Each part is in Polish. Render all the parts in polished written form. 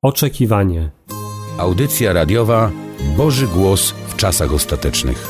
Oczekiwanie. Audycja radiowa Boży Głos w czasach ostatecznych.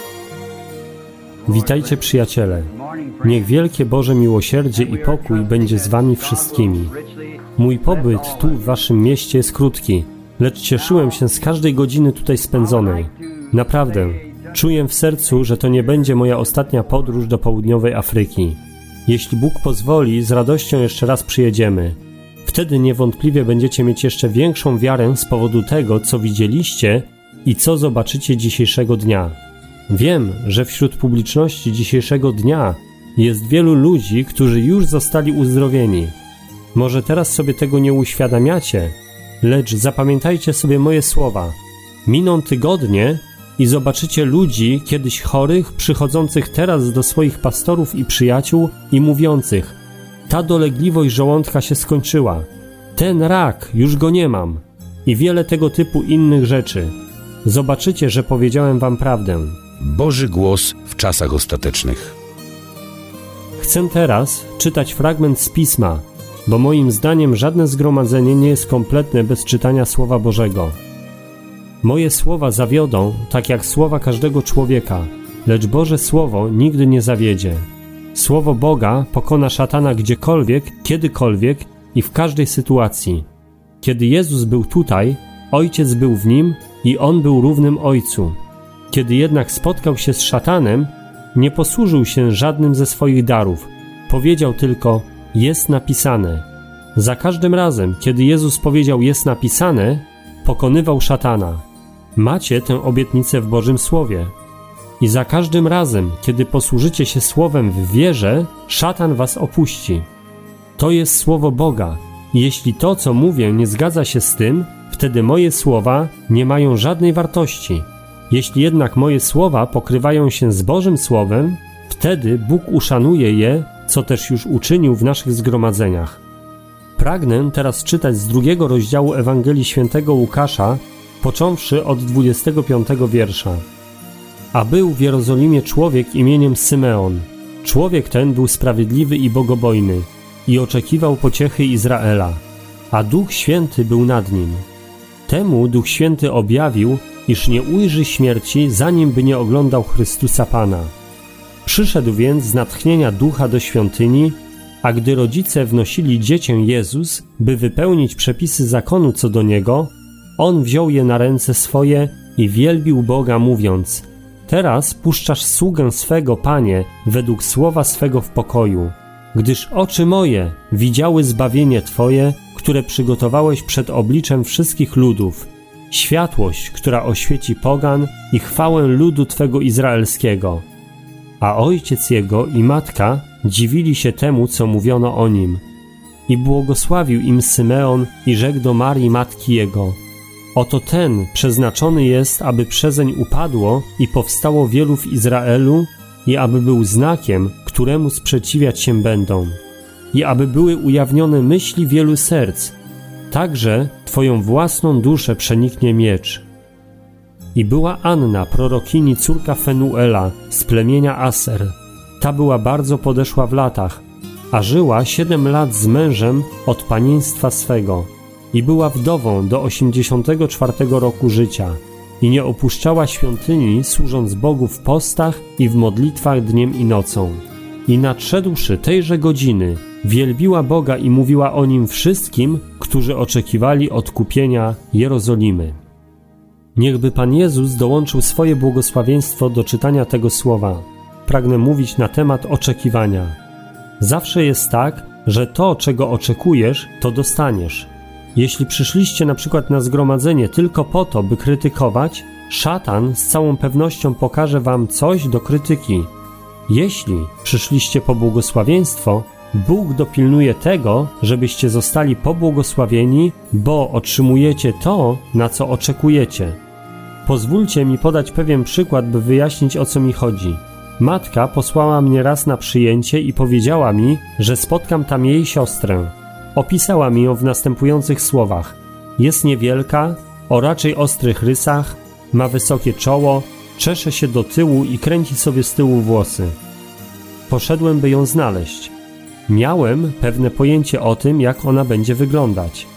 Witajcie, przyjaciele. Niech wielkie Boże miłosierdzie i pokój będzie z wami wszystkimi. Mój pobyt tu w waszym mieście jest krótki, lecz cieszyłem się z każdej godziny tutaj spędzonej. Naprawdę, czuję w sercu, że to nie będzie moja ostatnia podróż do południowej Afryki. Jeśli Bóg pozwoli, z radością jeszcze raz przyjedziemy. Wtedy niewątpliwie będziecie mieć jeszcze większą wiarę z powodu tego, co widzieliście i co zobaczycie dzisiejszego dnia. Wiem, że wśród publiczności dzisiejszego dnia jest wielu ludzi, którzy już zostali uzdrowieni. Może teraz sobie tego nie uświadamiacie, lecz zapamiętajcie sobie moje słowa. Miną tygodnie i zobaczycie ludzi kiedyś chorych, przychodzących teraz do swoich pastorów i przyjaciół i mówiących: ta dolegliwość żołądka się skończyła, ten rak, już go nie mam i wiele tego typu innych rzeczy. Zobaczycie, że powiedziałem wam prawdę. Boży Głos w czasach ostatecznych. Chcę teraz czytać fragment z Pisma, bo moim zdaniem żadne zgromadzenie nie jest kompletne bez czytania Słowa Bożego. Moje słowa zawiodą, tak jak słowa każdego człowieka, lecz Boże Słowo nigdy nie zawiedzie. Słowo Boga pokona szatana gdziekolwiek, kiedykolwiek i w każdej sytuacji. Kiedy Jezus był tutaj, Ojciec był w Nim i On był równym Ojcu. Kiedy jednak spotkał się z szatanem, nie posłużył się żadnym ze swoich darów. Powiedział tylko: jest napisane. Za każdym razem, kiedy Jezus powiedział: jest napisane, pokonywał szatana. Macie tę obietnicę w Bożym Słowie. I za każdym razem, kiedy posłużycie się Słowem w wierze, szatan was opuści. To jest Słowo Boga. I jeśli to, co mówię, nie zgadza się z tym, wtedy moje słowa nie mają żadnej wartości. Jeśli jednak moje słowa pokrywają się z Bożym Słowem, wtedy Bóg uszanuje je, co też już uczynił w naszych zgromadzeniach. Pragnę teraz czytać z 2 rozdziału Ewangelii Świętego Łukasza, począwszy od 25 wiersza. A był w Jerozolimie człowiek imieniem Symeon. Człowiek ten był sprawiedliwy i bogobojny i oczekiwał pociechy Izraela, a Duch Święty był nad nim. Temu Duch Święty objawił, iż nie ujrzy śmierci, zanim by nie oglądał Chrystusa Pana. Przyszedł więc z natchnienia Ducha do świątyni, a gdy rodzice wnosili dziecię Jezus, by wypełnić przepisy zakonu co do Niego, On wziął je na ręce swoje i wielbił Boga, mówiąc: teraz puszczasz sługę swego, Panie, według słowa swego w pokoju, gdyż oczy moje widziały zbawienie Twoje, które przygotowałeś przed obliczem wszystkich ludów, światłość, która oświeci pogan i chwałę ludu Twego izraelskiego. A ojciec jego i matka dziwili się temu, co mówiono o nim. I błogosławił im Symeon i rzekł do Marii, matki jego: oto ten przeznaczony jest, aby przezeń upadło i powstało wielu w Izraelu i aby był znakiem, któremu sprzeciwiać się będą, i aby były ujawnione myśli wielu serc, także Twoją własną duszę przeniknie miecz. I była Anna, prorokini, córka Fenuela, z plemienia Aser. Ta była bardzo podeszła w latach, a żyła 7 lat z mężem od panieństwa swego i była wdową do 84 roku życia i nie opuszczała świątyni, służąc Bogu w postach i w modlitwach dniem i nocą. I nadszedłszy tejże godziny, wielbiła Boga i mówiła o Nim wszystkim, którzy oczekiwali odkupienia Jerozolimy. Niechby Pan Jezus dołączył swoje błogosławieństwo do czytania tego słowa. Pragnę mówić na temat oczekiwania. Zawsze jest tak, że to, czego oczekujesz, to dostaniesz. Jeśli przyszliście na przykład na zgromadzenie tylko po to, by krytykować, szatan z całą pewnością pokaże wam coś do krytyki. Jeśli przyszliście po błogosławieństwo, Bóg dopilnuje tego, żebyście zostali pobłogosławieni, bo otrzymujecie to, na co oczekujecie. Pozwólcie mi podać pewien przykład, by wyjaśnić, o co mi chodzi. Matka posłała mnie raz na przyjęcie i powiedziała mi, że spotkam tam jej siostrę. Opisała mi ją w następujących słowach. Jest niewielka, o raczej ostrych rysach, ma wysokie czoło, czesze się do tyłu i kręci sobie z tyłu włosy. Poszedłem, by ją znaleźć. Miałem pewne pojęcie o tym, jak ona będzie wyglądać.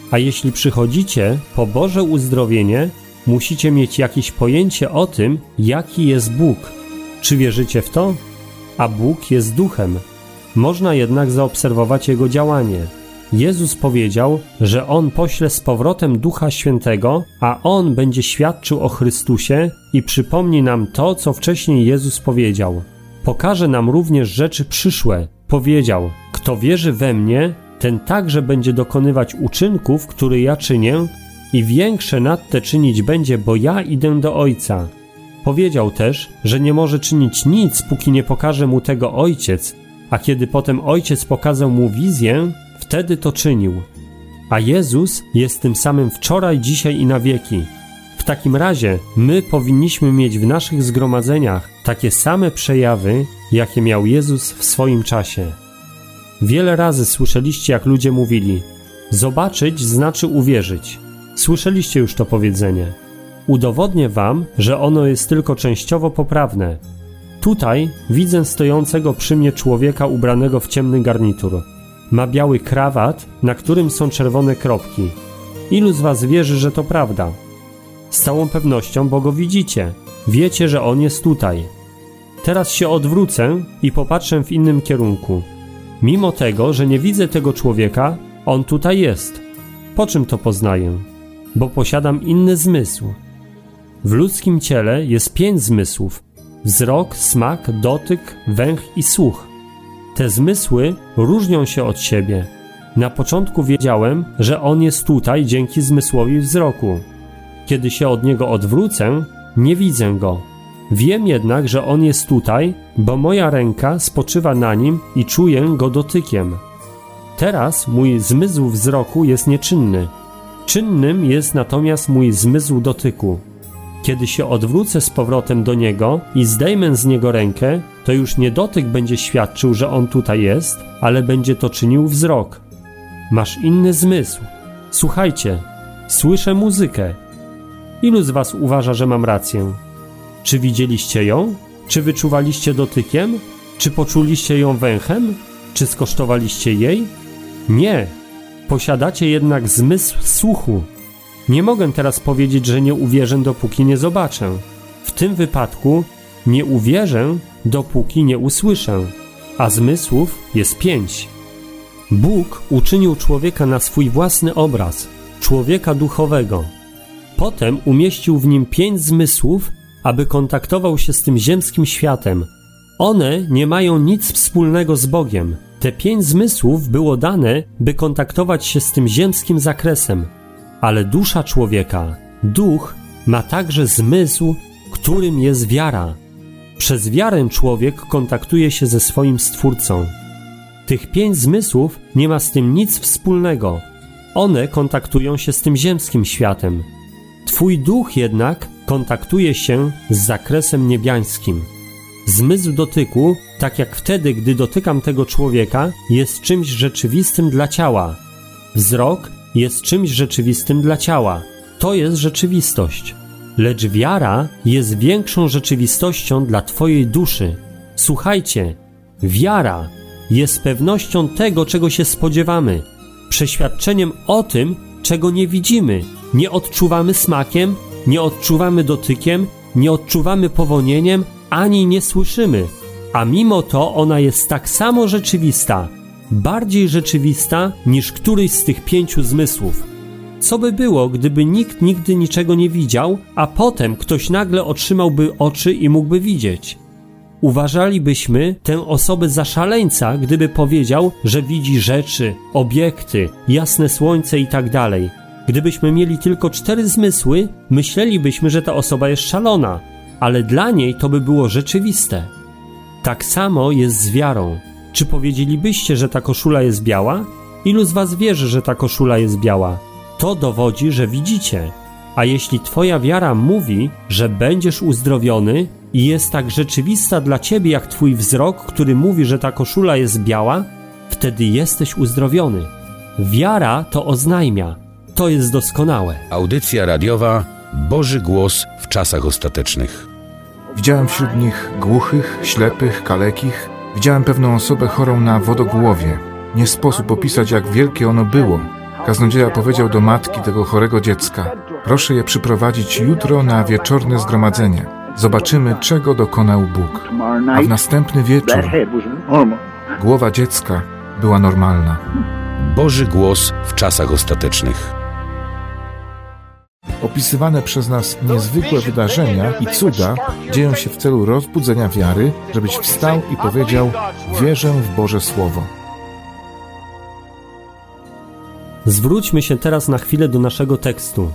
A jeśli przychodzicie po Boże uzdrowienie, musicie mieć jakieś pojęcie o tym, jaki jest Bóg. Czy wierzycie w to? A Bóg jest duchem. Można jednak zaobserwować Jego działanie. Jezus powiedział, że On pośle z powrotem Ducha Świętego, a On będzie świadczył o Chrystusie i przypomni nam to, co wcześniej Jezus powiedział. Pokaże nam również rzeczy przyszłe. Powiedział, kto wierzy we mnie, ten także będzie dokonywać uczynków, które ja czynię i większe nad te czynić będzie, bo ja idę do Ojca. Powiedział też, że nie może czynić nic, póki nie pokaże mu tego Ojciec, a kiedy potem Ojciec pokazał mu wizję, wtedy to czynił. A Jezus jest tym samym wczoraj, dzisiaj i na wieki. W takim razie my powinniśmy mieć w naszych zgromadzeniach takie same przejawy, jakie miał Jezus w swoim czasie. Wiele razy słyszeliście, jak ludzie mówili: zobaczyć znaczy uwierzyć. Słyszeliście już to powiedzenie. Udowodnię wam, że ono jest tylko częściowo poprawne. Tutaj widzę stojącego przy mnie człowieka ubranego w ciemny garnitur. Ma biały krawat, na którym są czerwone kropki. Ilu z was wierzy, że to prawda? Z całą pewnością, bo go widzicie. Wiecie, że on jest tutaj. Teraz się odwrócę i popatrzę w innym kierunku. Mimo tego, że nie widzę tego człowieka, on tutaj jest. Po czym to poznaję? Bo posiadam inny zmysł. W ludzkim ciele jest 5 zmysłów: wzrok, smak, dotyk, węch i słuch. Te zmysły różnią się od siebie. Na początku wiedziałem, że on jest tutaj dzięki zmysłowi wzroku. Kiedy się od niego odwrócę, nie widzę go. Wiem jednak, że on jest tutaj, bo moja ręka spoczywa na nim i czuję go dotykiem. Teraz mój zmysł wzroku jest nieczynny. Czynnym jest natomiast mój zmysł dotyku. Kiedy się odwrócę z powrotem do niego i zdejmę z niego rękę, to już nie dotyk będzie świadczył, że on tutaj jest, ale będzie to czynił wzrok. Masz inny zmysł. Słuchajcie, słyszę muzykę. Ilu z was uważa, że mam rację? Czy widzieliście ją? Czy wyczuwaliście dotykiem? Czy poczuliście ją węchem? Czy skosztowaliście jej? Nie. Posiadacie jednak zmysł słuchu. Nie mogę teraz powiedzieć, że nie uwierzę, dopóki nie zobaczę. W tym wypadku nie uwierzę, dopóki nie usłyszę. A zmysłów jest 5. Bóg uczynił człowieka na swój własny obraz, człowieka duchowego. Potem umieścił w nim 5 zmysłów, aby kontaktował się z tym ziemskim światem. One nie mają nic wspólnego z Bogiem. Te 5 zmysłów było dane, by kontaktować się z tym ziemskim zakresem. Ale dusza człowieka, duch, ma także zmysł, którym jest wiara. Przez wiarę człowiek kontaktuje się ze swoim Stwórcą. Tych 5 zmysłów nie ma z tym nic wspólnego. One kontaktują się z tym ziemskim światem. Twój duch jednak kontaktuje się z zakresem niebiańskim. Zmysł dotyku, tak jak wtedy, gdy dotykam tego człowieka, jest czymś rzeczywistym dla ciała. Wzrok jest czymś rzeczywistym dla ciała. To jest rzeczywistość. Lecz wiara jest większą rzeczywistością dla twojej duszy. Słuchajcie, wiara jest pewnością tego, czego się spodziewamy, przeświadczeniem o tym, czego nie widzimy, nie odczuwamy smakiem, nie odczuwamy dotykiem, nie odczuwamy powonieniem, ani nie słyszymy, a mimo to ona jest tak samo rzeczywista, bardziej rzeczywista niż któryś z tych 5 zmysłów. Co by było, gdyby nikt nigdy niczego nie widział, a potem ktoś nagle otrzymałby oczy i mógłby widzieć? Uważalibyśmy tę osobę za szaleńca, gdyby powiedział, że widzi rzeczy, obiekty, jasne słońce i tak dalej. Gdybyśmy mieli tylko 4 zmysły, myślelibyśmy, że ta osoba jest szalona, ale dla niej to by było rzeczywiste. Tak samo jest z wiarą. Czy powiedzielibyście, że ta koszula jest biała? Ilu z was wierzy, że ta koszula jest biała? To dowodzi, że widzicie. A jeśli twoja wiara mówi, że będziesz uzdrowiony i jest tak rzeczywista dla ciebie jak twój wzrok, który mówi, że ta koszula jest biała, wtedy jesteś uzdrowiony. Wiara to oznajmia. To jest doskonałe. Audycja radiowa Boży Głos w czasach ostatecznych. Widziałem wśród nich głuchych, ślepych, kalekich. Widziałem pewną osobę chorą na wodogłowie. Nie sposób opisać, jak wielkie ono było. Kaznodzieja powiedział do matki tego chorego dziecka: proszę je przyprowadzić jutro na wieczorne zgromadzenie. Zobaczymy, czego dokonał Bóg. A w następny wieczór głowa dziecka była normalna. Boży głos w czasach ostatecznych. Opisywane przez nas niezwykłe wydarzenia i cuda dzieją się w celu rozbudzenia wiary, żebyś wstał i powiedział: wierzę w Boże Słowo. Zwróćmy się teraz na chwilę do naszego tekstu.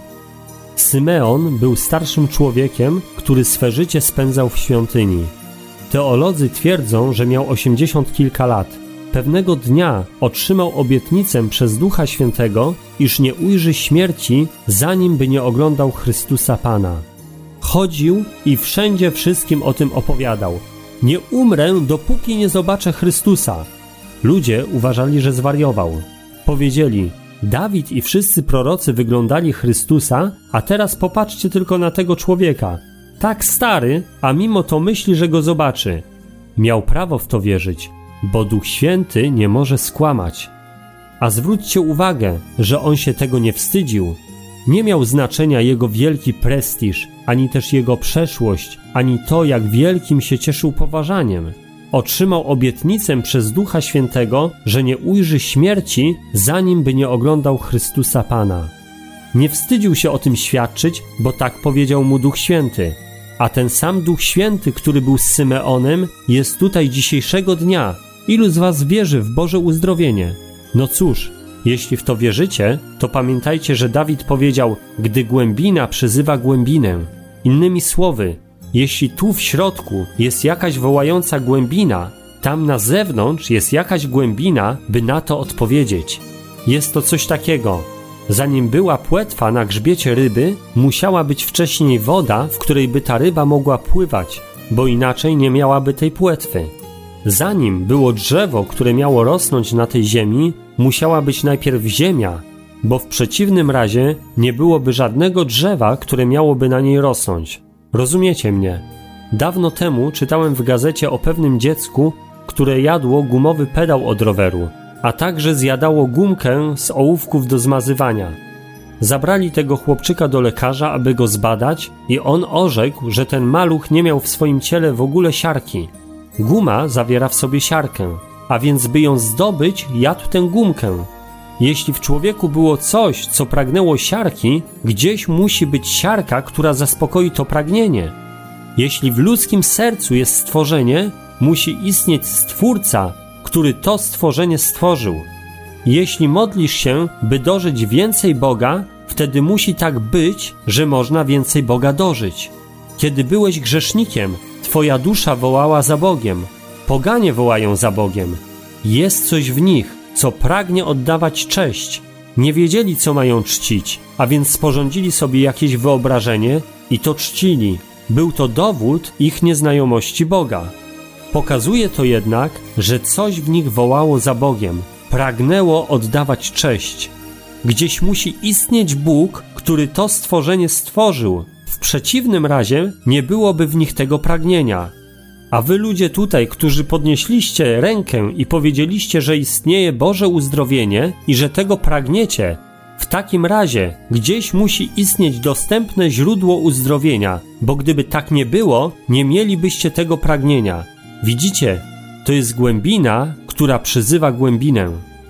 Symeon był starszym człowiekiem, który swe życie spędzał w świątyni. Teolodzy twierdzą, że miał 80 kilka lat. Pewnego dnia otrzymał obietnicę przez Ducha Świętego, iż nie ujrzy śmierci, zanim by nie oglądał Chrystusa Pana. Chodził i wszędzie wszystkim o tym opowiadał. Nie umrę, dopóki nie zobaczę Chrystusa. Ludzie uważali, że zwariował. Powiedzieli: Dawid i wszyscy prorocy wyglądali Chrystusa, a teraz popatrzcie tylko na tego człowieka. Tak stary, a mimo to myśli, że go zobaczy. Miał prawo w to wierzyć, bo Duch Święty nie może skłamać. A zwróćcie uwagę, że on się tego nie wstydził. Nie miał znaczenia jego wielki prestiż, ani też jego przeszłość, ani to, jak wielkim się cieszył poważaniem. Otrzymał obietnicę przez Ducha Świętego, że nie ujrzy śmierci, zanim by nie oglądał Chrystusa Pana. Nie wstydził się o tym świadczyć, bo tak powiedział mu Duch Święty. A ten sam Duch Święty, który był z Symeonem, jest tutaj dzisiejszego dnia. Ilu z was wierzy w Boże uzdrowienie? No cóż, jeśli w to wierzycie, to pamiętajcie, że Dawid powiedział: gdy głębina przyzywa głębinę. Innymi słowy, jeśli tu w środku jest jakaś wołająca głębina, tam na zewnątrz jest jakaś głębina, by na to odpowiedzieć. Jest to coś takiego: zanim była płetwa na grzbiecie ryby, musiała być wcześniej woda, w której by ta ryba mogła pływać, bo inaczej nie miałaby tej płetwy. Zanim było drzewo, które miało rosnąć na tej ziemi, musiała być najpierw ziemia, bo w przeciwnym razie nie byłoby żadnego drzewa, które miałoby na niej rosnąć. Rozumiecie mnie? Dawno temu czytałem w gazecie o pewnym dziecku, które jadło gumowy pedał od roweru, a także zjadało gumkę z ołówków do zmazywania. Zabrali tego chłopczyka do lekarza, aby go zbadać, i on orzekł, że ten maluch nie miał w swoim ciele w ogóle siarki. Guma zawiera w sobie siarkę, a więc by ją zdobyć, jadł tę gumkę. Jeśli w człowieku było coś, co pragnęło siarki, gdzieś musi być siarka, która zaspokoi to pragnienie. Jeśli w ludzkim sercu jest stworzenie, musi istnieć Stwórca, który to stworzenie stworzył. Jeśli modlisz się, by dożyć więcej Boga, wtedy musi tak być, że można więcej Boga dożyć. Kiedy byłeś grzesznikiem, twoja dusza wołała za Bogiem. Poganie wołają za Bogiem. Jest coś w nich, co pragnie oddawać cześć. Nie wiedzieli, co mają czcić, a więc sporządzili sobie jakieś wyobrażenie i to czcili. Był to dowód ich nieznajomości Boga. Pokazuje to jednak, że coś w nich wołało za Bogiem, pragnęło oddawać cześć. Gdzieś musi istnieć Bóg, który to stworzenie stworzył. W przeciwnym razie nie byłoby w nich tego pragnienia. A wy ludzie tutaj, którzy podnieśliście rękę i powiedzieliście, że istnieje Boże uzdrowienie i że tego pragniecie, w takim razie gdzieś musi istnieć dostępne źródło uzdrowienia, bo gdyby tak nie było, nie mielibyście tego pragnienia. Widzicie, to jest głębina, która przyzywa głębinę.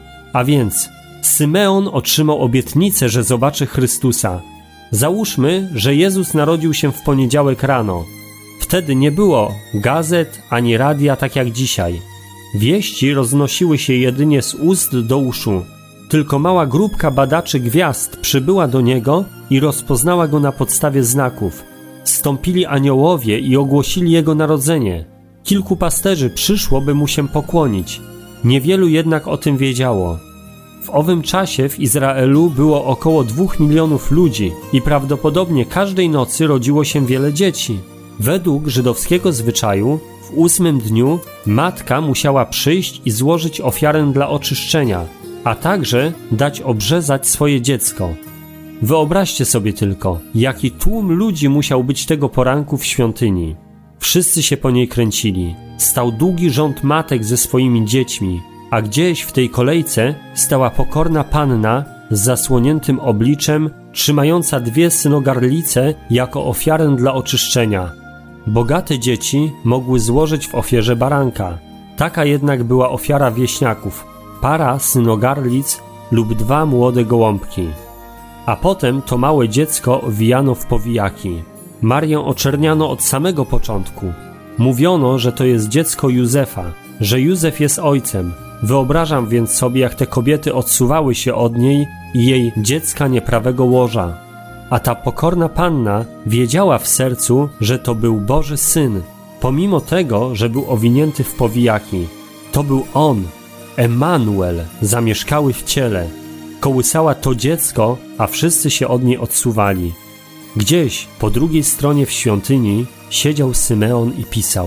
A więc Symeon otrzymał obietnicę, że zobaczy Chrystusa. Załóżmy, że Jezus narodził się w poniedziałek rano. Wtedy nie było gazet ani radia tak jak dzisiaj. Wieści roznosiły się jedynie z ust do uszu. Tylko mała grupka badaczy gwiazd przybyła do niego i rozpoznała go na podstawie znaków. Zstąpili aniołowie i ogłosili jego narodzenie. Kilku pasterzy przyszło, by mu się pokłonić. Niewielu jednak o tym wiedziało. W owym czasie w Izraelu było około 2 milionów ludzi i prawdopodobnie każdej nocy rodziło się wiele dzieci. Według żydowskiego zwyczaju w 8 dniu matka musiała przyjść i złożyć ofiarę dla oczyszczenia, a także dać obrzezać swoje dziecko. Wyobraźcie sobie tylko, jaki tłum ludzi musiał być tego poranku w świątyni. Wszyscy się po niej kręcili. Stał długi rząd matek ze swoimi dziećmi, a gdzieś w tej kolejce stała pokorna panna z zasłoniętym obliczem, trzymająca 2 synogarlice jako ofiarę dla oczyszczenia. Bogate dzieci mogły złożyć w ofierze baranka. Taka jednak była ofiara wieśniaków, para synogarlic lub 2 młode gołąbki. A potem to małe dziecko owijano w powijaki. Marię oczerniano od samego początku. Mówiono, że to jest dziecko Józefa, że Józef jest ojcem. Wyobrażam więc sobie, jak te kobiety odsuwały się od niej i jej dziecka nieprawego łoża. A ta pokorna panna wiedziała w sercu, że to był Boży Syn, pomimo tego, że był owinięty w powijaki. To był On, Emanuel, zamieszkały w ciele. Kołysała to dziecko, a wszyscy się od niej odsuwali. Gdzieś po drugiej stronie w świątyni siedział Symeon i pisał.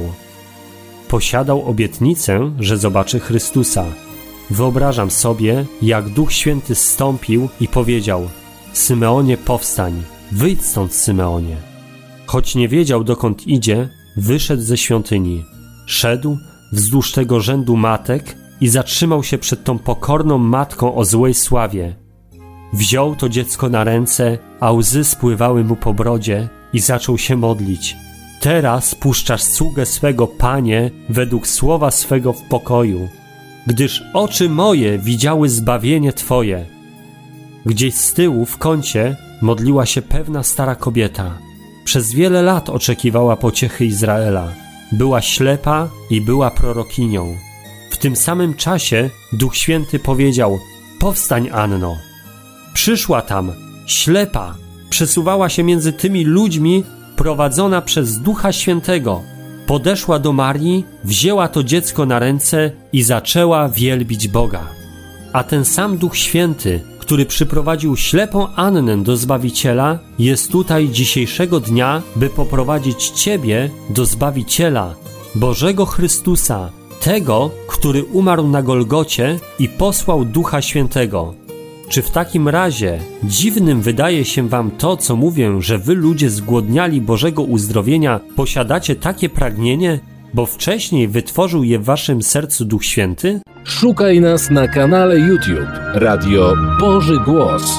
Posiadał obietnicę, że zobaczy Chrystusa. Wyobrażam sobie, jak Duch Święty zstąpił i powiedział: Symeonie, powstań, wyjdź stąd, Symeonie. Choć nie wiedział, dokąd idzie, wyszedł ze świątyni. Szedł wzdłuż tego rzędu matek i zatrzymał się przed tą pokorną matką o złej sławie. Wziął to dziecko na ręce, a łzy spływały mu po brodzie i zaczął się modlić. Teraz puszczasz sługę swego, Panie, według słowa swego w pokoju, gdyż oczy moje widziały zbawienie Twoje. Gdzieś z tyłu w kącie modliła się pewna stara kobieta. Przez wiele lat oczekiwała pociechy Izraela. Była ślepa i była prorokinią. W tym samym czasie Duch Święty powiedział: powstań, Anno. Przyszła tam, ślepa, przesuwała się między tymi ludźmi, prowadzona przez Ducha Świętego. Podeszła do Marii, wzięła to dziecko na ręce i zaczęła wielbić Boga. A ten sam Duch Święty, który przyprowadził ślepą Annę do Zbawiciela, jest tutaj dzisiejszego dnia, by poprowadzić Ciebie do Zbawiciela, Bożego Chrystusa, tego, który umarł na Golgocie i posłał Ducha Świętego. Czy w takim razie dziwnym wydaje się wam to, co mówię, że wy, ludzie zgłodniali Bożego uzdrowienia, posiadacie takie pragnienie, bo wcześniej wytworzył je w waszym sercu Duch Święty? Szukaj nas na kanale YouTube Radio Boży Głos.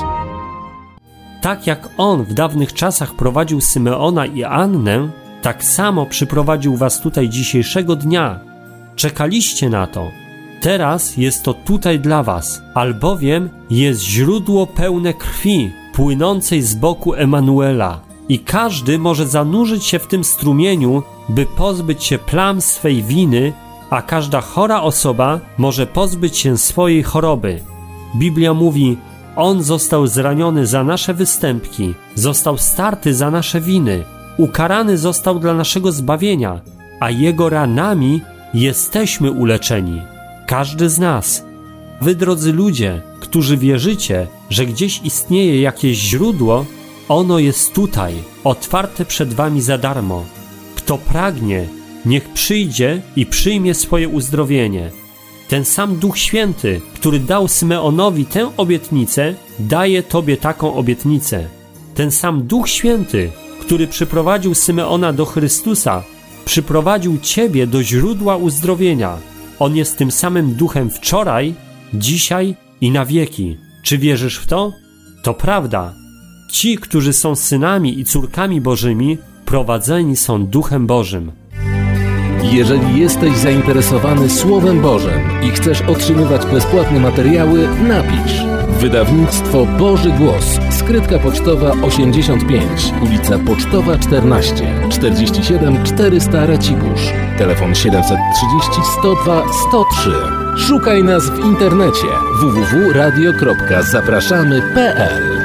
Tak jak On w dawnych czasach prowadził Symeona i Annę, tak samo przyprowadził was tutaj dzisiejszego dnia. Czekaliście na to. Teraz jest to tutaj dla was, albowiem jest źródło pełne krwi, płynącej z boku Emanuela. I każdy może zanurzyć się w tym strumieniu, by pozbyć się plam swej winy, a każda chora osoba może pozbyć się swojej choroby. Biblia mówi: On został zraniony za nasze występki, został starty za nasze winy, ukarany został dla naszego zbawienia, a Jego ranami jesteśmy uleczeni. Każdy z nas. Wy, drodzy ludzie, którzy wierzycie, że gdzieś istnieje jakieś źródło, ono jest tutaj, otwarte przed wami za darmo. Kto pragnie, niech przyjdzie i przyjmie swoje uzdrowienie. Ten sam Duch Święty, który dał Symeonowi tę obietnicę, daje tobie taką obietnicę. Ten sam Duch Święty, który przyprowadził Symeona do Chrystusa, przyprowadził ciebie do źródła uzdrowienia. On jest tym samym Duchem wczoraj, dzisiaj i na wieki. Czy wierzysz w to? To prawda. Ci, którzy są synami i córkami Bożymi, prowadzeni są Duchem Bożym. Jeżeli jesteś zainteresowany Słowem Bożym i chcesz otrzymywać bezpłatne materiały, napisz. Wydawnictwo Boży Głos. Skrytka pocztowa 85, ulica Pocztowa 14, 47 400 Racibórz. Telefon 730 102 103. Szukaj nas w internecie www.radio.zapraszamy.pl